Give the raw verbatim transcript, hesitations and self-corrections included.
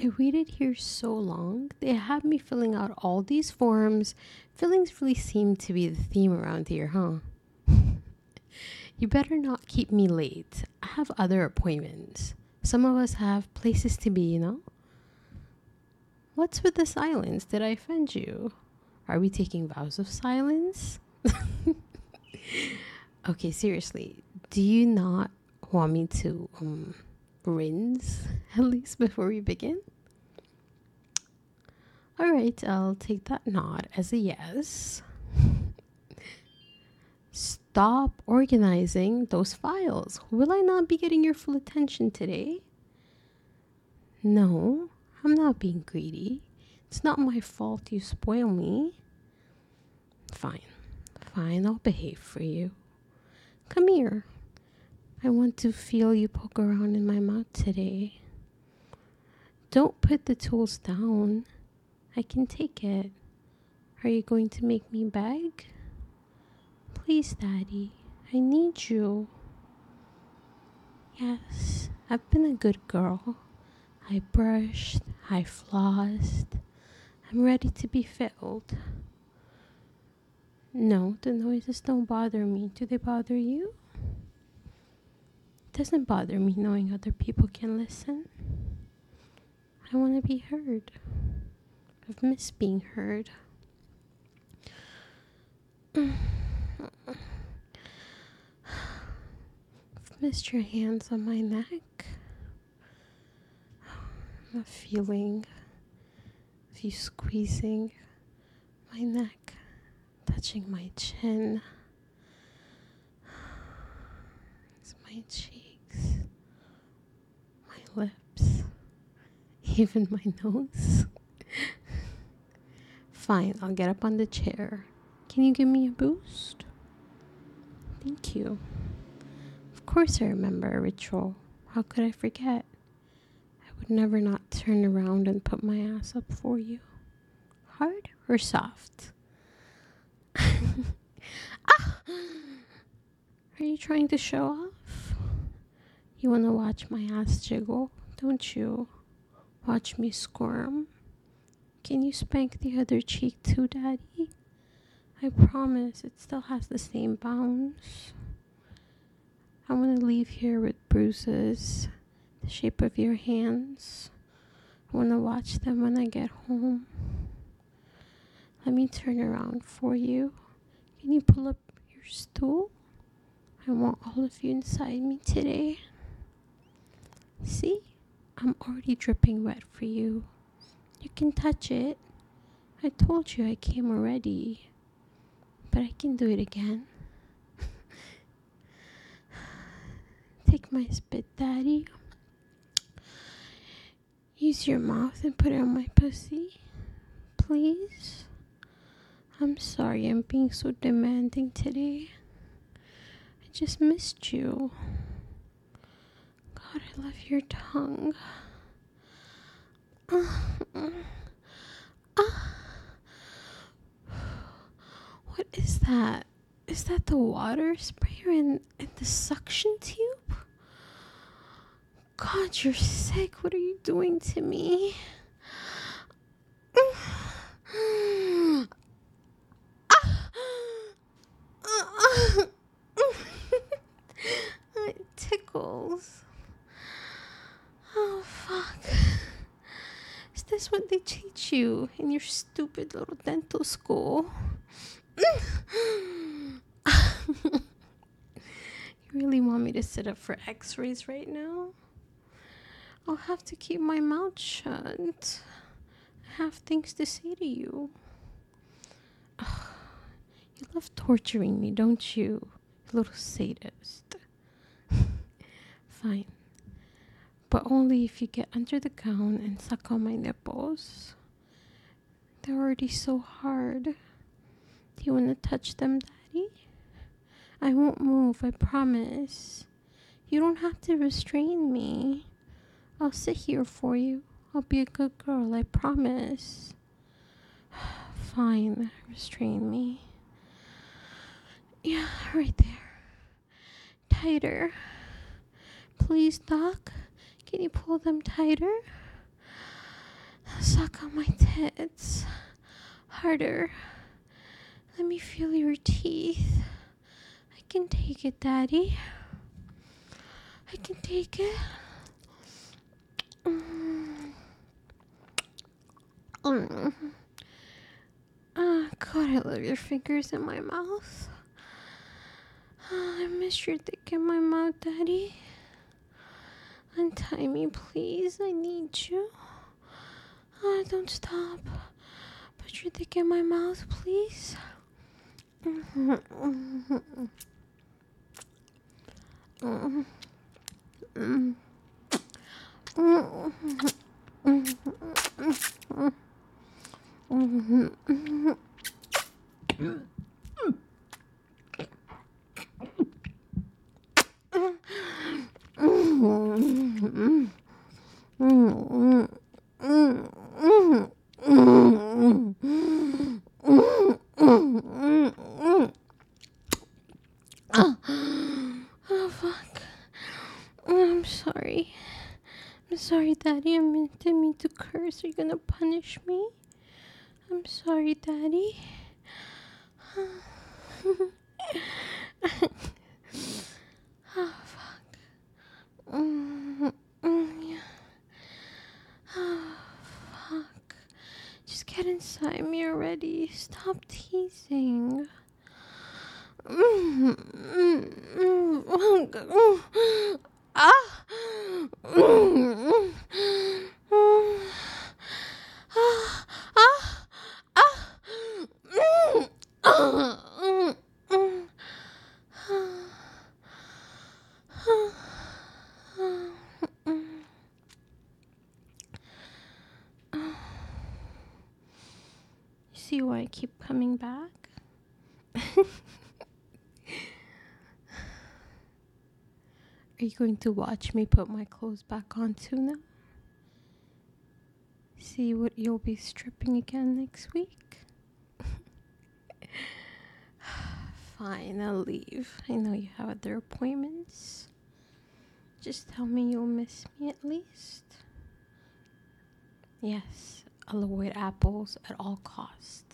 I waited here so long. They have me filling out all these forms. Fillings really seem to be the theme around here, huh? You better not keep me late. I have other appointments. Some of us have places to be, you know? What's with the silence? Did I offend you? Are we taking vows of silence? Okay, seriously. Do you not want me to um rinse at least before we begin? All right, I'll take that nod as a yes. Stop organizing those files. Will I not be getting your full attention today? No, I'm not being greedy. It's not my fault you spoil me. Fine, fine, I'll behave for you. Come here. I want to feel you poke around in my mouth today. Don't put the tools down. I can take it. Are you going to make me beg? Please, Daddy, I need you. Yes, I've been a good girl. I brushed, I flossed. I'm ready to be filled. No, the noises don't bother me. Do they bother you? It doesn't bother me knowing other people can listen. I want to be heard. I've missed being heard. I've missed your hands on my neck. The feeling of you squeezing my neck, touching my chin. It's my cheeks, my lips, even my nose. Fine, I'll get up on the chair. Can you give me a boost? Thank you. Of course I remember a ritual. How could I forget? I would never not turn around and put my ass up for you. Hard or soft? Ah! Are you trying to show off? You want to watch my ass jiggle, don't you? Watch me squirm. Can you spank the other cheek too, Daddy? I promise it still has the same bounce. I want to leave here with bruises, the shape of your hands. I want to watch them when I get home. Let me turn around for you. Can you pull up your stool? I want all of you inside me today. See? I'm already dripping wet for you. You can touch it. I told you I came already. But I can do it again. Take my spit, Daddy. Use your mouth and put it on my pussy. Please. I'm sorry I'm being so demanding today. I just missed you. God, I love your tongue. What is that? Is that the water sprayer in, in the suction tube? God, you're sick. What are you doing to me? It tickles. Oh, fuck. Is this what they teach you in your stupid little dental school? You really want me to sit up for x-rays right now? I'll have to keep my mouth shut. I have things to say to you. Ugh, you love torturing me, don't you? You little sadist. Fine. But only if you get under the gown and suck on my nipples. They're already so hard. Do you want to touch them, Daddy? I won't move, I promise. You don't have to restrain me. I'll sit here for you. I'll be a good girl, I promise. Fine, restrain me. Yeah, right there. Tighter. Please, Doc. Can you pull them tighter? Suck on my tits. Harder. Let me feel your teeth. I can take it, Daddy. I can take it. Mm. Mm. Oh, God, I love your fingers in my mouth. Oh, I miss your dick in my mouth, Daddy. Untie me, please. I need you. Oh, don't stop. Put your dick in my mouth, please. Mm-hmm. Mm-hmm. Mm-hmm. Mm-hmm. Mm-hmm. Mm-hmm. Oh, oh, fuck. I'm sorry. I'm sorry, Daddy. I meant- didn't mean to curse. Are you gonna punish me? I'm sorry, Daddy. Oh, fuck. Mm, mm, yeah. Oh, fuck. Just get inside me already. Stop teasing. Mm, mm, mm, mm, ah. Mm, mm, ah, ah, ah. Mm, ah, mm, mm, You see why I keep coming back? Are you going to watch me put my clothes back on too now? See what you'll be stripping again next week? Fine, I'll leave. I know you have other appointments. Just tell me you'll miss me at least. Yes, I'll avoid apples at all costs.